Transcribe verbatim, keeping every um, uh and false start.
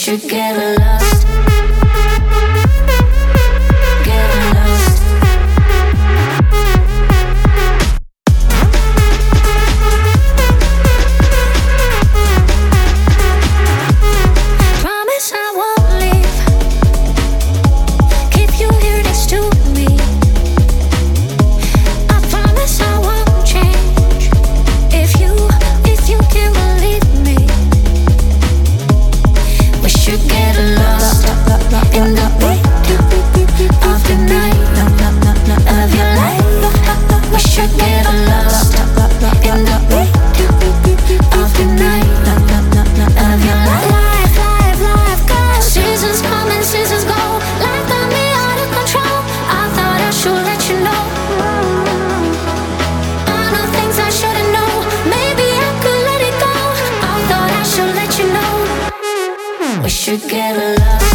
should get lost. Get lost. Promise I won't leave. Keep you here next to me. I promise I won't change. If you, if you can believe me. We should get lost in the beat of the night of your life. We should get lost in the beat of the night of your life. Life, life, life goes. Seasons come and seasons go. Life got me out of control. I thought I should let you know. I know things I shouldn't know. Maybe I could let it go. I thought I should let you know. We should get lost.